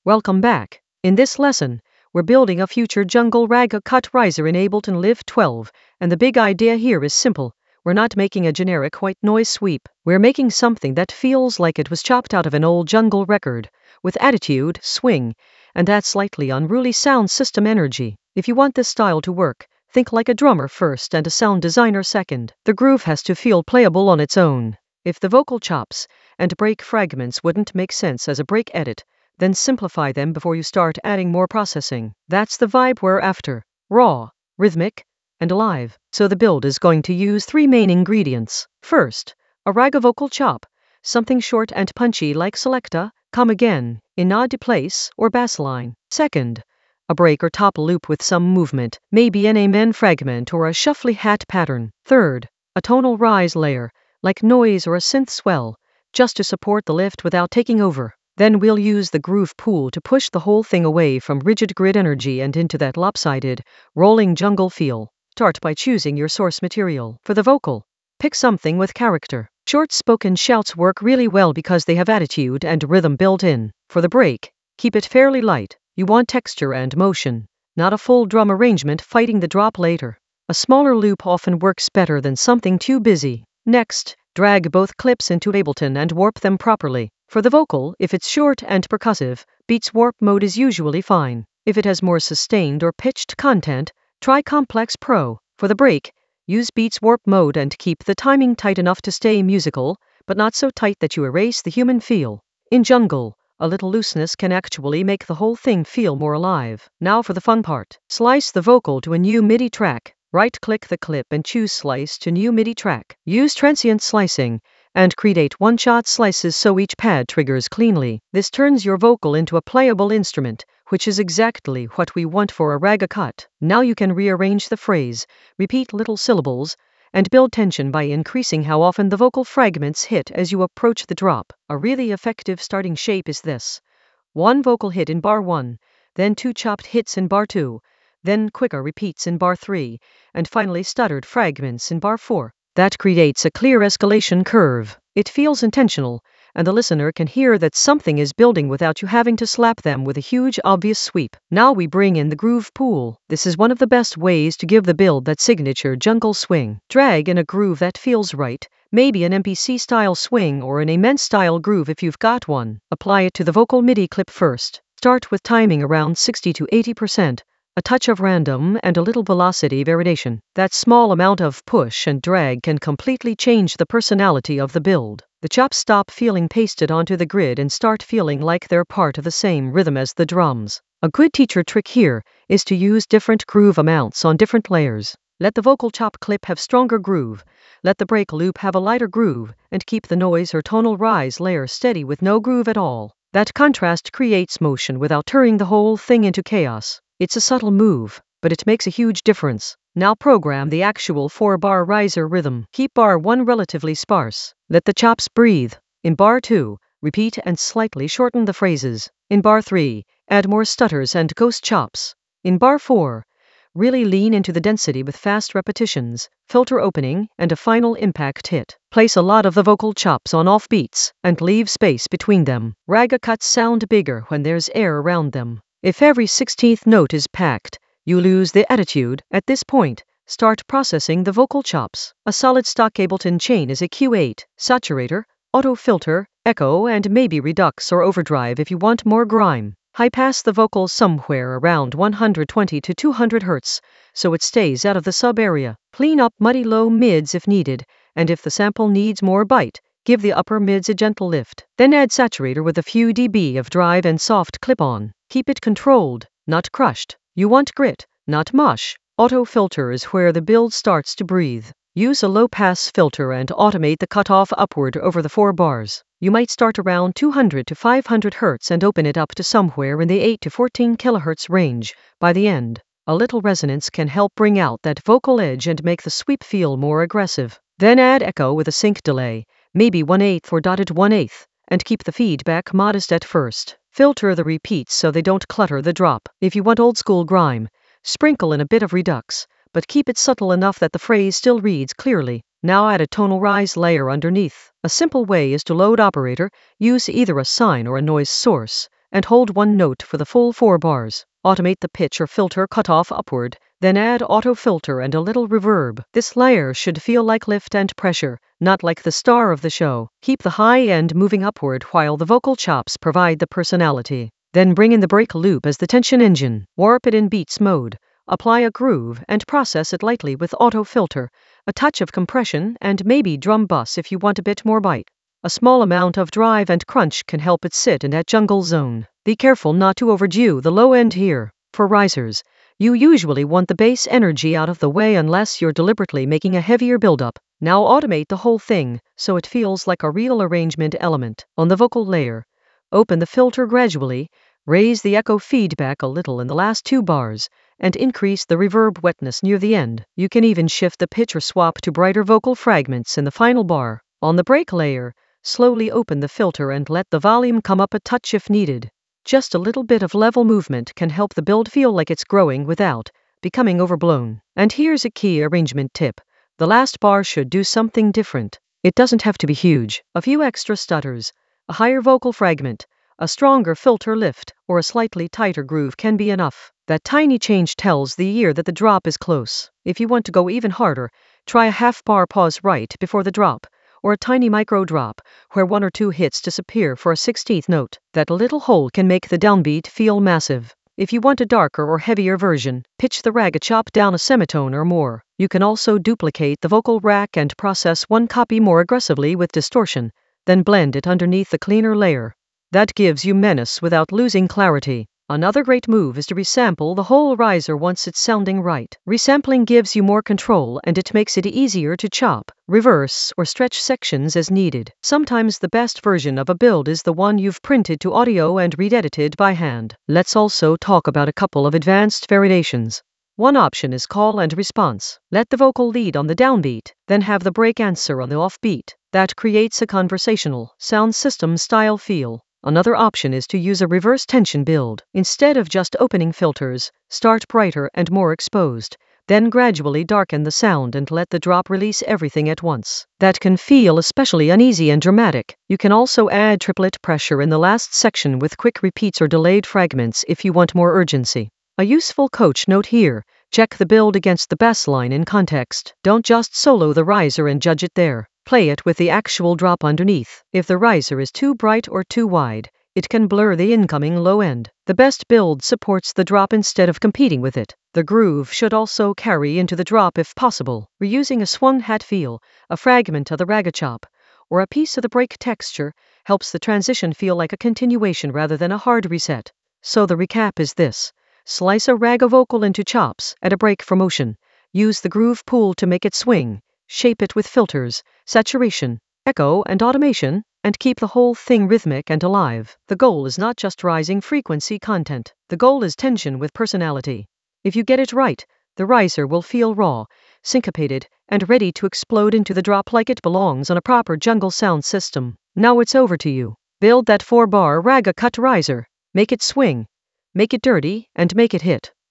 Welcome back. In this lesson, we're building a future jungle rag cut riser in Ableton Live 12, and the big idea here is simple. We're not making a generic white noise sweep. We're making something that feels like it was chopped out of an old jungle record, with attitude, swing, and that slightly unruly sound system energy. If you want this style to work, think like a drummer first and a sound designer second. The groove has to feel playable on its own. If the vocal chops and break fragments wouldn't make sense as a break edit, then simplify them before you start adding more processing. That's the vibe we're after: raw, rhythmic, and alive. So the build is going to use three main ingredients. First, a rag vocal chop, something short and punchy like Selecta, Come Again, in nod to place, or bassline. Second, a break or top loop with some movement, maybe an amen fragment or a shuffly hat pattern. Third, a tonal rise layer, like noise or a synth swell, just to support the lift without taking over. Then we'll use the groove pool to push the whole thing away from rigid grid energy and into that lopsided, rolling jungle feel. Start by choosing your source material. For the vocal, pick something with character. Short spoken shouts work really well because they have attitude and rhythm built in. For the break, keep it fairly light. You want texture and motion, not a full drum arrangement fighting the drop later. A smaller loop often works better than something too busy. Next, drag both clips into Ableton and warp them properly. For the vocal, if it's short and percussive, Beats Warp mode is usually fine. If it has more sustained or pitched content, try Complex Pro. For the break, use Beats Warp mode and keep the timing tight enough to stay musical, but not so tight that you erase the human feel. In jungle, a little looseness can actually make the whole thing feel more alive. Now for the fun part. Slice the vocal to a new MIDI track. Right-click the clip and choose Slice to New MIDI Track. Use transient slicing and create one-shot slices so each pad triggers cleanly. This turns your vocal into a playable instrument, which is exactly what we want for a rag cut. Now you can rearrange the phrase, repeat little syllables, and build tension by increasing how often the vocal fragments hit as you approach the drop. A really effective starting shape is this: one vocal hit in bar 1, then two chopped hits in bar 2, then quicker repeats in bar 3, and finally stuttered fragments in bar 4. That creates a clear escalation curve. It feels intentional, and the listener can hear that something is building without you having to slap them with a huge obvious sweep. Now we bring in the groove pool. This is one of the best ways to give the build that signature jungle swing. Drag in a groove that feels right, maybe an MPC style swing or an immense style groove if you've got one. Apply it to the vocal MIDI clip first. Start with timing around 60 to 80%. A touch of random and a little velocity variation. That small amount of push and drag can completely change the personality of the build. The chops stop feeling pasted onto the grid and start feeling like they're part of the same rhythm as the drums. A good teacher trick here is to use different groove amounts on different layers. Let the vocal chop clip have stronger groove, let the break loop have a lighter groove, and keep the noise or tonal rise layer steady with no groove at all. That contrast creates motion without turning the whole thing into chaos. It's a subtle move, but it makes a huge difference. Now program the actual 4-bar riser rhythm. Keep bar 1 relatively sparse. Let the chops breathe. In bar 2, repeat and slightly shorten the phrases. In bar 3, add more stutters and ghost chops. In bar 4, really lean into the density with fast repetitions, filter opening, and a final impact hit. Place a lot of the vocal chops on off beats, and leave space between them. Rag cuts sound bigger when there's air around them. If every 16th note is packed, you lose the attitude. At this point, start processing the vocal chops. A solid stock Ableton chain is a Q8, saturator, auto filter, echo, and maybe redux or overdrive if you want more grime. High pass the vocal somewhere around 120 to 200 Hz, so it stays out of the sub area. Clean up muddy low mids if needed, and if the sample needs more bite, give the upper mids a gentle lift. Then add saturator with a few dB of drive and soft clip-on. Keep it controlled, not crushed. You want grit, not mush. Auto filter is where the build starts to breathe. Use a low-pass filter and automate the cutoff upward over the 4 bars. You might start around 200 to 500 Hz and open it up to somewhere in the 8 to 14 kHz range. By the end, a little resonance can help bring out that vocal edge and make the sweep feel more aggressive. Then add echo with a sync delay, maybe 1/8 or dotted 1/8, and keep the feedback modest at first. Filter the repeats so they don't clutter the drop. If you want old school grime, sprinkle in a bit of redux, but keep it subtle enough that the phrase still reads clearly. Now add a tonal rise layer underneath. A simple way is to load operator, use either a sine or a noise source, and hold one note for the full 4 bars. Automate the pitch or filter cutoff upward, then add auto filter and a little reverb. This layer should feel like lift and pressure, not like the star of the show. Keep the high end moving upward while the vocal chops provide the personality. Then bring in the break loop as the tension engine. Warp it in beats mode. Apply a groove and process it lightly with auto filter, a touch of compression, and maybe drum bus if you want a bit more bite. A small amount of drive and crunch can help it sit in that jungle zone. Be careful not to overdo the low end here. For risers, you usually want the bass energy out of the way unless you're deliberately making a heavier buildup. Now automate the whole thing so it feels like a real arrangement element. On the vocal layer, open the filter gradually, raise the echo feedback a little in the last 2 bars, and increase the reverb wetness near the end. You can even shift the pitch or swap to brighter vocal fragments in the final bar. On the break layer, slowly open the filter and let the volume come up a touch if needed. Just a little bit of level movement can help the build feel like it's growing without becoming overblown. And here's a key arrangement tip. The last bar should do something different. It doesn't have to be huge. A few extra stutters, a higher vocal fragment, a stronger filter lift, or a slightly tighter groove can be enough. That tiny change tells the ear that the drop is close. If you want to go even harder, try a half bar pause right before the drop, or a tiny micro drop, where 1 or 2 hits disappear for a 16th note. That little hole can make the downbeat feel massive. If you want a darker or heavier version, pitch the raga chop down a semitone or more. You can also duplicate the vocal rack and process 1 copy more aggressively with distortion, then blend it underneath the cleaner layer. That gives you menace without losing clarity. Another great move is to resample the whole riser once it's sounding right. Resampling gives you more control and it makes it easier to chop, reverse, or stretch sections as needed. Sometimes the best version of a build is the one you've printed to audio and re-edited by hand. Let's also talk about a couple of advanced variations. One option is call and response. Let the vocal lead on the downbeat, then have the break answer on the offbeat. That creates a conversational, sound system style feel. Another option is to use a reverse tension build. Instead of just opening filters, start brighter and more exposed, then gradually darken the sound and let the drop release everything at once. That can feel especially uneasy and dramatic. You can also add triplet pressure in the last section with quick repeats or delayed fragments if you want more urgency. A useful coach note here: check the build against the bass line in context. Don't just solo the riser and judge it there. Play it with the actual drop underneath. If the riser is too bright or too wide, it can blur the incoming low end. The best build supports the drop instead of competing with it. The groove should also carry into the drop if possible. Reusing a swung hat feel, a fragment of the raga chop, or a piece of the break texture helps the transition feel like a continuation rather than a hard reset. So the recap is this: slice a raga vocal into chops, add a break for motion, use the groove pool to make it swing, shape it with filters, saturation, echo, and automation, and keep the whole thing rhythmic and alive. The goal is not just rising frequency content. The goal is tension with personality. If you get it right, the riser will feel raw, syncopated, and ready to explode into the drop like it belongs on a proper jungle sound system. Now it's over to you. Build that 4-bar raga cut riser. Make it swing, make it dirty, and make it hit.